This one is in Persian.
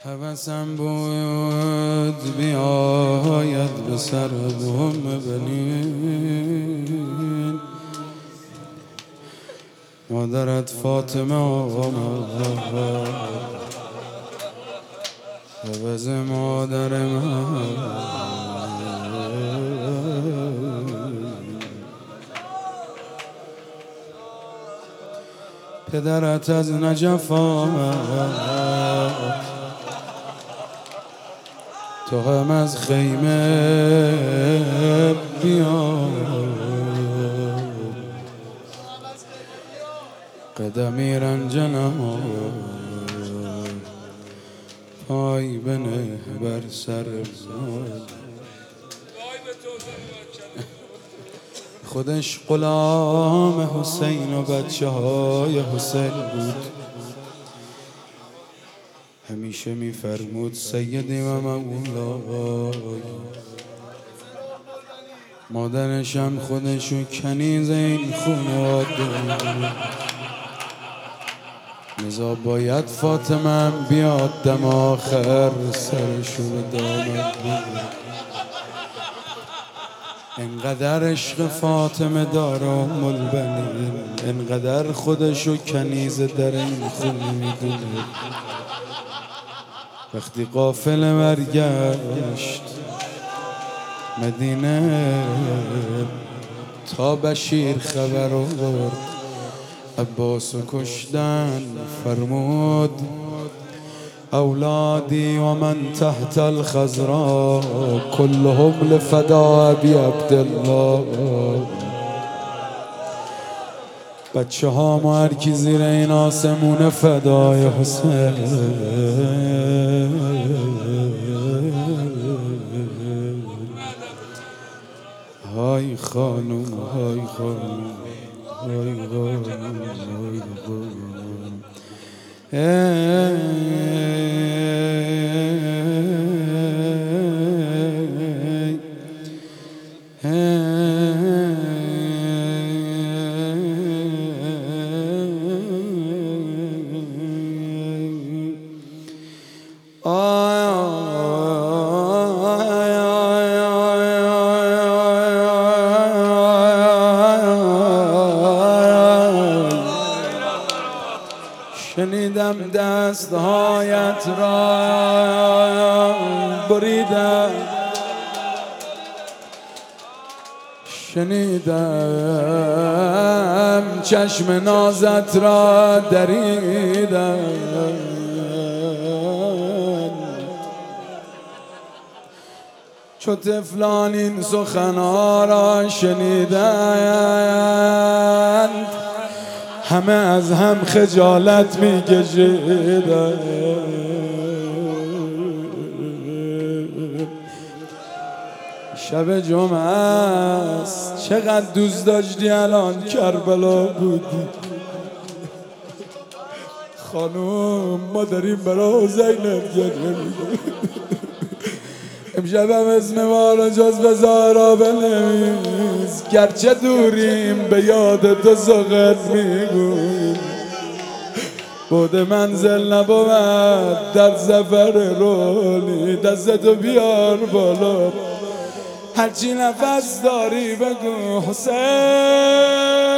هوسم بود بیاید به سر بوم بنین مادرت فاطمه آمد عوض مادر من پدرت از نجف آمد تو هم از خیمه بیا قدمی رنجنم پای بنه بر سر خودش غلام حسین و بچه های حسین بود. همیشه میفرمود سیدی و مولای، مادرشم خودشو کنیز این خانواده، لذا باید فاطمه بیاد دم آخر سرشو به دامت بگیر. انقدر عشق فاطمه دارم البنین، انقدر خودشو کنیز در این خونه میدونه. وقتی قافله برگشت مدینه تا بشیر خبر آورد عباسو کشتن، فرمود اولادی و من تحت الخضراء كلهم لفداء ابی عبدالله. بچه ها ما هر کی زیر این آسمون فدای حسین. های خانوم های خانوم های خانوم های خانوم شنیدم دستهایت را بریدم، شنیدم چشم نازت را دریدم، چو طفلان این سخنها را شنیدند همه از هم خجالت می‌کشیدند. شب جمعه است چقدر دوست داشتی الان کربلا بودی. خانوم ما داریم برای زینب گریه می‌کنیم. امشب هم اسم ما را جز به زهرا بنویس، گرچه دوریم به یاد تو سخن میگویم. بود منزل نبود در سفر رولی، دستتو بیار بالا، هرچی نفس داری بگو حسین.